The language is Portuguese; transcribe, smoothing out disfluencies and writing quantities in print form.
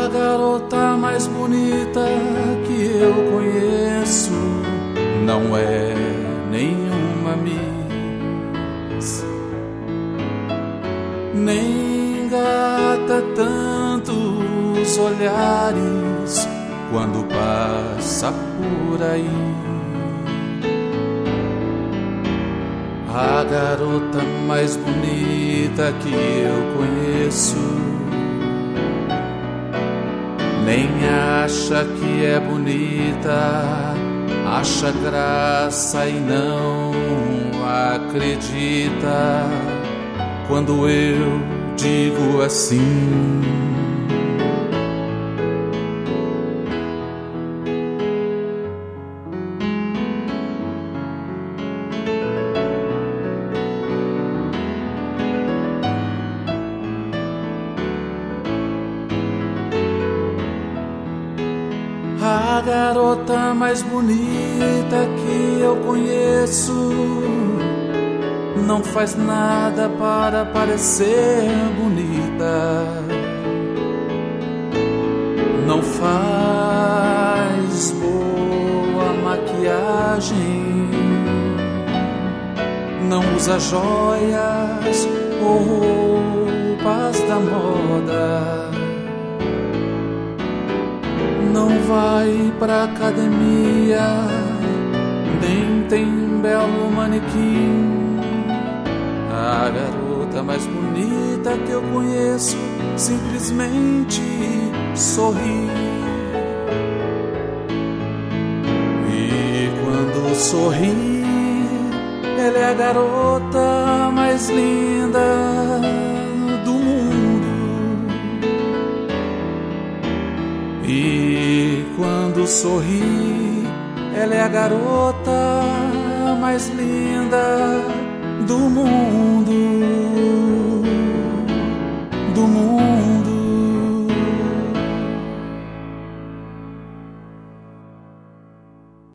garota mais bonita que eu conheço não é nenhuma Miss, nem engata tantos olhares quando passa por aí. A garota mais bonita que eu conheço nem acha que é bonita, acha graça e não acredita quando eu digo assim. A garota mais bonita que eu conheço não faz nada para parecer bonita, não faz boa maquiagem, não usa joias ou roupas da moda, não vai pra academia, nem tem belo manequim. A garota mais bonita que eu conheço simplesmente sorri. E quando sorri, ela é a garota mais linda do mundo. E quando sorri, ela é a garota mais linda do mundo.